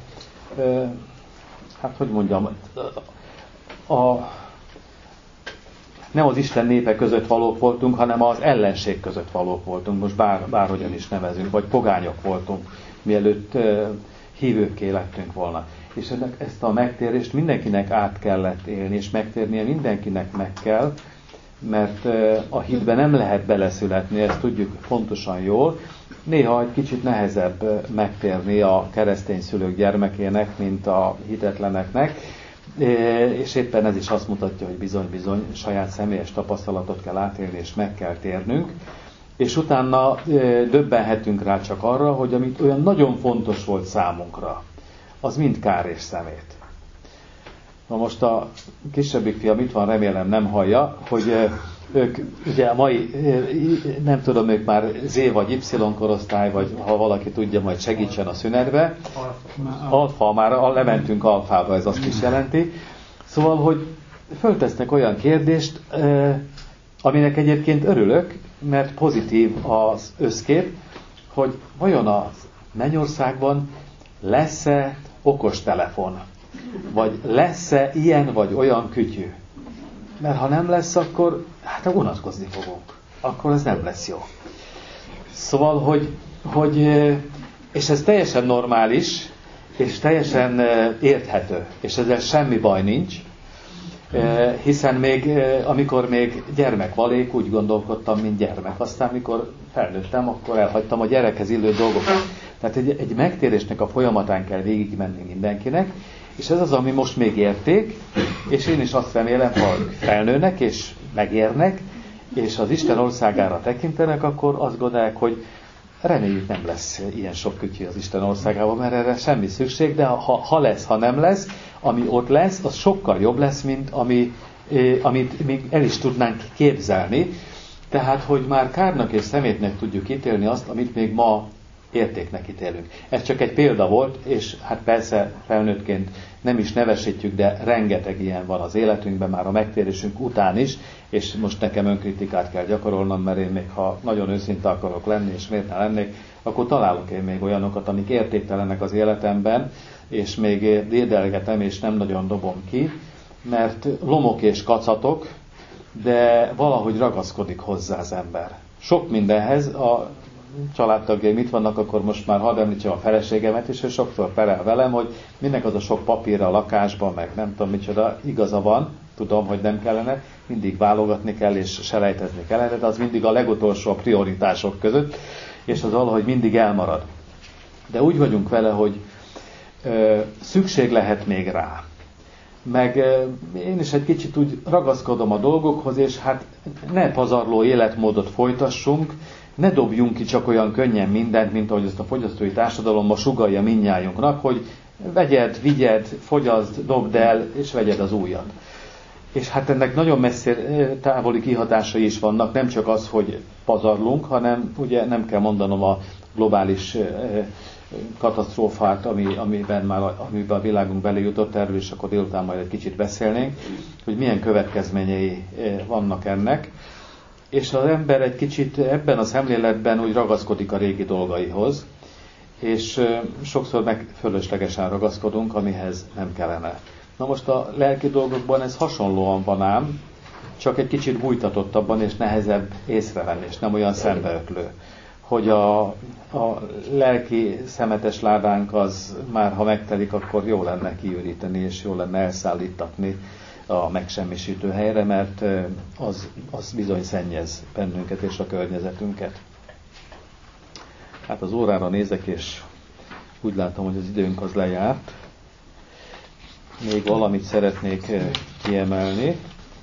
hát hogy mondjam, a, nem az Isten népe között valók voltunk, hanem az ellenség között valók voltunk, most bár, bárhogyan is nevezünk, vagy pogányok voltunk, mielőtt hívőkké lettünk volna. És ennek, ezt a megtérést mindenkinek át kellett élni, és megtérnie mindenkinek meg kell, mert a hitbe nem lehet beleszületni, ezt tudjuk pontosan jól. Néha egy kicsit nehezebb megtérni a keresztény szülők gyermekének, mint a hitetleneknek, és éppen ez is azt mutatja, hogy bizony-bizony saját személyes tapasztalatot kell átélni, és meg kell térnünk. És utána döbbenhetünk rá csak arra, hogy amit olyan nagyon fontos volt számunkra, az mind kár és szemét. Na most a kisebbik fiam itt van, remélem nem hallja, hogy ők ugye a mai, nem tudom, ők már Z vagy Y korosztály, vagy ha valaki tudja, majd segítsen a szünetbe. Alfa, már lementünk alfába, ez azt is jelenti. Szóval, hogy föltesznek olyan kérdést, aminek egyébként örülök, mert pozitív az összkép, hogy vajon a mennyországban lesz-e okostelefon? Vagy lesz-e ilyen vagy olyan kütyű? Mert ha nem lesz, akkor hát unatkozni fogunk. Akkor ez nem lesz jó. Szóval, hogy, hogy és ez teljesen normális, és teljesen érthető, és ezzel semmi baj nincs, hiszen még, amikor még gyermek valék, úgy gondolkodtam, mint gyermek. Aztán, mikor felnőttem, akkor elhagytam a gyerekhez illő dolgokat. Tehát egy, egy megtérésnek a folyamatán kell végigmenni mindenkinek, és ez az, ami most még érték, és én is azt remélem, ha felnőnek és megérnek, és az Isten országára tekintenek, akkor azt gondolják, hogy reméljük nem lesz ilyen sok kütyű az Isten országában, mert erre semmi szükség, de ha, ha lesz, ha nem lesz, ami ott lesz, az sokkal jobb lesz, mint ami, amit még el is tudnánk képzelni. Tehát, hogy már kárnak és szemétnek tudjuk ítélni azt, amit még ma értéknek ítélünk. Ez csak egy példa volt, és hát persze felnőttként nem is nevesítjük, de rengeteg ilyen van az életünkben, már a megtérésünk után is, és most nekem önkritikát kell gyakorolnom, mert én még ha nagyon őszinte akarok lenni, és miért ne lennék, akkor találok én még olyanokat, amik értéktelenek az életemben, és még dédelgetem, és nem nagyon dobom ki, mert lomok és kacatok, de valahogy ragaszkodik hozzá az ember. Sok mindenhez, a családtagjaim itt vannak, akkor most már hadd említsem a feleségemet is, és sokszor perel velem, hogy minek az a sok papír a lakásban, meg nem tudom micsoda, igaza van, tudom, hogy nem kellene, mindig válogatni kell, és selejtezni kellene, de az mindig a legutolsó a prioritások között, és az valahogy mindig elmarad. De úgy vagyunk vele, hogy ö, szükség lehet még rá. Meg én is egy kicsit úgy ragaszkodom a dolgokhoz, és hát ne pazarló életmódot folytassunk, ne dobjunk ki csak olyan könnyen mindent, mint ahogy ezt a fogyasztói társadalom ma sugallja mindnyájunknak, hogy vegyed, vigyed, fogyaszd, dobd el, és vegyed az újat. És hát ennek nagyon messze távoli kihatásai is vannak, nem csak az, hogy pazarlunk, hanem ugye nem kell mondanom a globális katasztrófát, ami, amiben, már, amiben a világunk belejutott, erről is akkor délután majd egy kicsit beszélnénk, hogy milyen következményei vannak ennek. És az ember egy kicsit ebben a szemléletben úgy ragaszkodik a régi dolgaihoz, és sokszor meg fölöslegesen ragaszkodunk, amihez nem kellene. Na most a lelki dolgokban ez hasonlóan van ám, csak egy kicsit bújtatottabban és nehezebb észrevenni, és nem olyan szembeötlő. Hogy a, a lelki szemetes ládánk az már, ha megtelik, akkor jó lenne kiüríteni, és jó lenne elszállítatni a megsemmisítő helyre, mert az, az bizony szennyez bennünket és a környezetünket. Hát az órára nézek, és úgy látom, hogy az időnk az lejárt. Még valamit szeretnék kiemelni.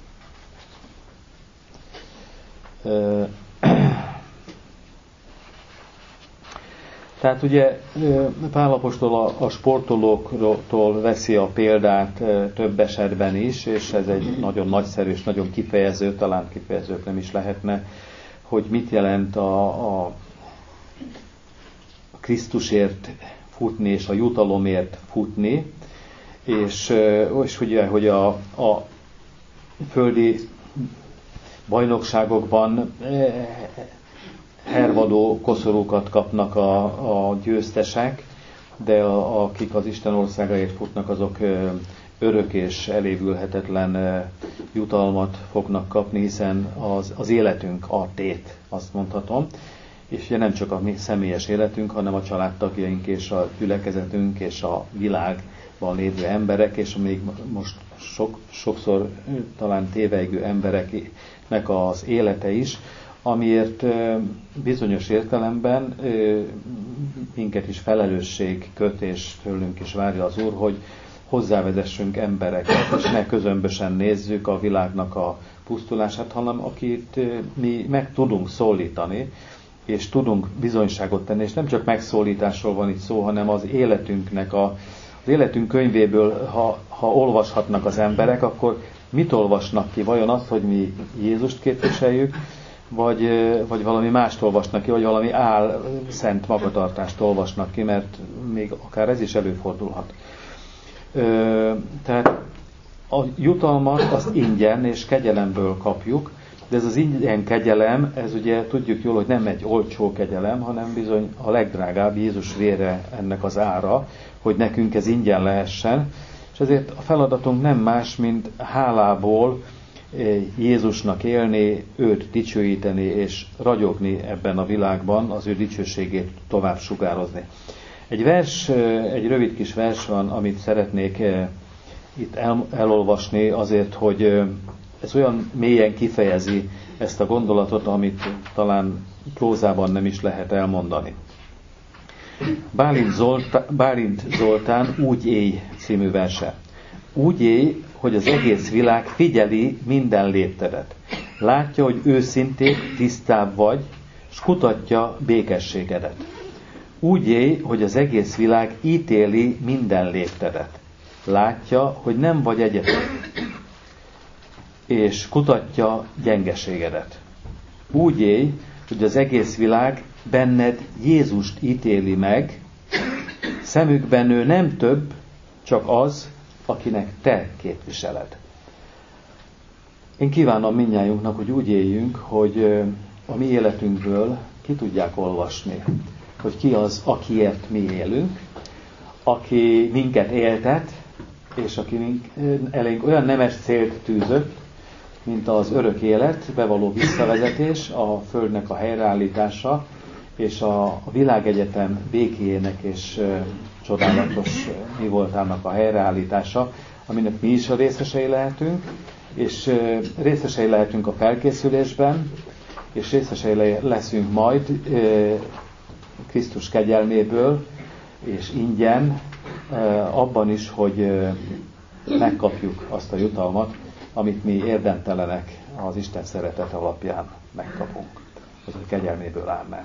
Tehát ugye Pál apostol a, a sportolóktól veszi a példát több esetben is, és ez egy nagyon nagyszerű és nagyon kifejező, talán kifejezők nem is lehetne, hogy mit jelent a, a Krisztusért futni és a jutalomért futni, és, és ugye, hogy a, a földi bajnokságokban hervadó koszorúkat kapnak a, a győztesek, de a, akik az Isten országáért futnak, azok örök és elévülhetetlen jutalmat fognak kapni, hiszen az, az életünk a tét, azt mondhatom. És ugye nem csak a mi személyes életünk, hanem a családtagjaink és a gyülekezetünk és a világban lévő emberek, és még most sok, sokszor talán tévejgő embereknek az élete is, amiért bizonyos értelemben minket is felelősség köt, és tőlünk is várja az Úr, hogy hozzávezessünk embereket, és ne közömbösen nézzük a világnak a pusztulását, hanem akit mi meg tudunk szólítani, és tudunk bizonyságot tenni, és nem csak megszólításról van itt szó, hanem az életünknek, a, az életünk könyvéből, ha, ha olvashatnak az emberek, akkor mit olvasnak ki? Vajon azt, hogy mi Jézust képviseljük, vagy, vagy valami mást olvasnak ki, vagy valami áll szent magatartást olvasnak ki, mert még akár ez is előfordulhat. Ö, tehát a jutalmat az ingyen és kegyelemből kapjuk, de ez az ingyen kegyelem, ez ugye tudjuk jól, hogy nem egy olcsó kegyelem, hanem bizony a legdrágább, Jézus vére ennek az ára, hogy nekünk ez ingyen lehessen, és ezért a feladatunk nem más, mint hálából Jézusnak élni, őt dicsőíteni és ragyogni ebben a világban, az ő dicsőségét tovább sugározni. Egy vers, egy rövid kis vers van, amit szeretnék itt el, elolvasni azért, hogy ez olyan mélyen kifejezi ezt a gondolatot, amit talán prózában nem is lehet elmondani. Bálint Zoltán, Bálint Zoltán Úgy élj című verse. Úgy élj, hogy az egész világ figyeli minden léptedet. Látja, hogy őszinték, tisztább vagy, és kutatja békességedet. Úgy élj, hogy az egész világ ítéli minden léptedet. Látja, hogy nem vagy egyedül, és kutatja gyengeségedet. Úgy élj, hogy az egész világ benned Jézust ítéli meg, szemükben ő nem több, csak az, akinek te képviseled. Én kívánom mindnyájunknak, hogy úgy éljünk, hogy a mi életünkből ki tudják olvasni, hogy ki az, akiért mi élünk, aki minket éltet, és aki elénk olyan nemes célt tűzött, mint az örök élet, bevaló visszavezetés, a Földnek a helyreállítása, és a világegyetem békéjének és csodálatos mi voltának a helyreállítása, aminek mi is a részesei lehetünk, és részesei lehetünk a felkészülésben, és részesei leszünk majd Krisztus kegyelméből, és ingyen abban is, hogy megkapjuk azt a jutalmat, amit mi érdemtelenek az Isten szeretet alapján megkapunk. Az ő kegyelméből. Amen.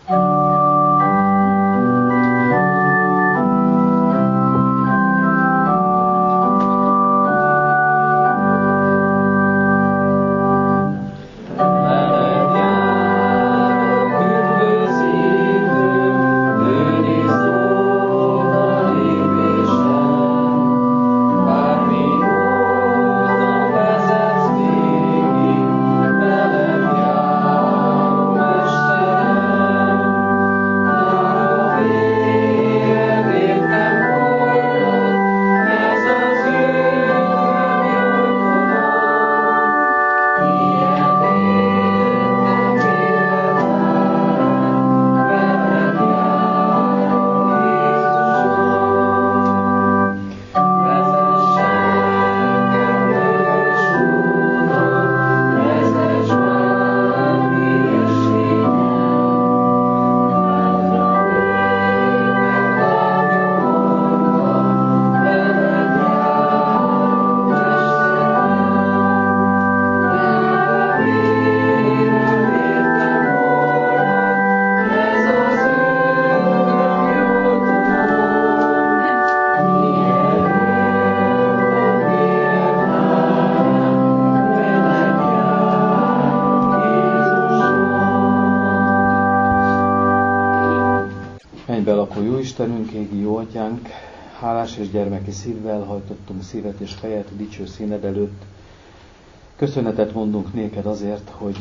Istenünk, égi jó atyánk, hálás és gyermeki szívvel hajtottunk szívet és fejet dicső színed előtt. Köszönetet mondunk néked azért, hogy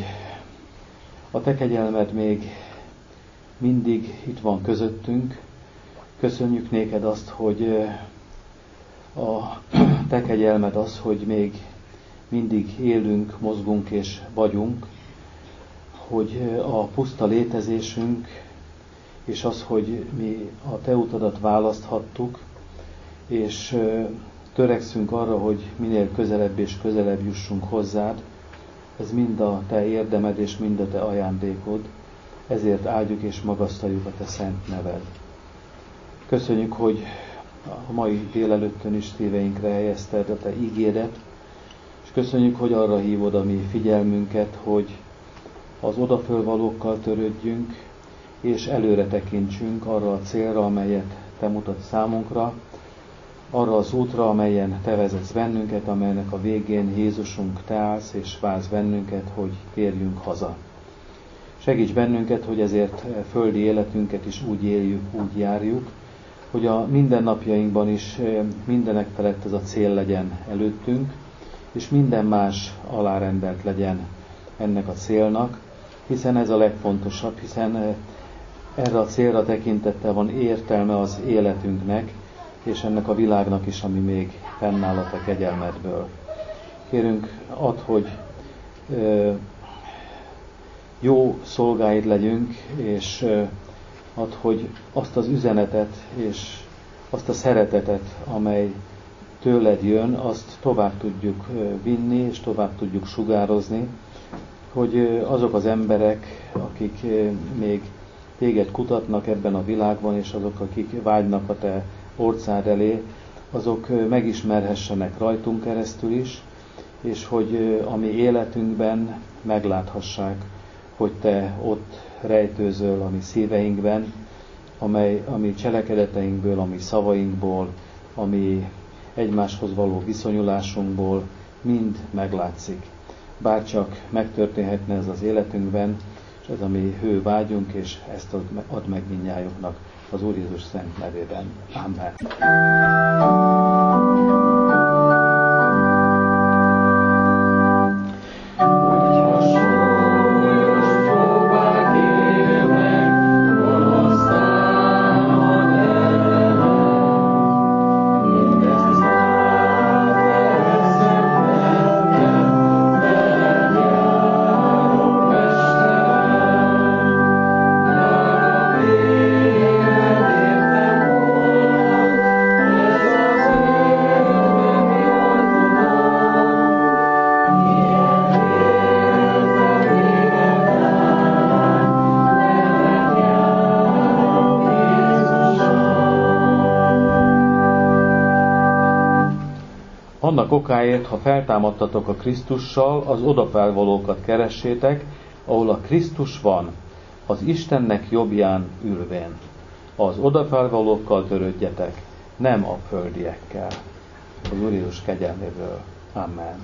a te kegyelmed még mindig itt van közöttünk. Köszönjük néked azt, hogy a te kegyelmed az, hogy még mindig élünk, mozgunk és vagyunk, hogy a puszta létezésünk, és az, hogy mi a te utadat választhattuk, és törekszünk arra, hogy minél közelebb és közelebb jussunk hozzád, ez mind a te érdemed és mind a te ajándékod, ezért áldjuk és magasztaljuk a te szent neved. Köszönjük, hogy a mai délelőttön is szíveinkre helyezted a te ígédet, és köszönjük, hogy arra hívod a mi figyelmünket, hogy az odafölvalókkal törődjünk, és előre tekintsünk arra a célra, amelyet te mutatsz számunkra, arra az útra, amelyen te vezetsz bennünket, amelynek a végén Jézusunk te állsz, és válsz bennünket, hogy térjünk haza. Segíts bennünket, hogy ezért földi életünket is úgy éljük, úgy járjuk, hogy a mindennapjainkban is mindenek felett ez a cél legyen előttünk, és minden más alárendelt legyen ennek a célnak, hiszen ez a legfontosabb, hiszen erre a célra tekintettel van értelme az életünknek, és ennek a világnak is, ami még fennáll a te kegyelmedből. Kérünk, add, hogy ö, jó szolgáid legyünk, és ö, add, hogy azt az üzenetet és azt a szeretetet, amely tőled jön, azt tovább tudjuk vinni, és tovább tudjuk sugározni, hogy azok az emberek, akik még téged kutatnak ebben a világban, és azok, akik vágynak a te orcád elé, azok megismerhessenek rajtunk keresztül is, és hogy a mi életünkben megláthassák, hogy te ott rejtőzöl a mi szíveinkben, amely a mi cselekedeteinkből, a mi szavainkból, a mi egymáshoz való viszonyulásunkból mind meglátszik. Bárcsak megtörténhetne ez az életünkben, és ez a mi hő vágyunk, és ezt ad meg mindnyájunknak az Úr Jézus szent nevében. Amen. Annak okáért, ha feltámadtatok a Krisztussal, az odafelvalókat keressétek, ahol a Krisztus van, az Istennek jobbján ülvén. Az odafelvalókkal törődjetek, nem a földiekkel. Az Úr Jézus kegyelméből. Amen.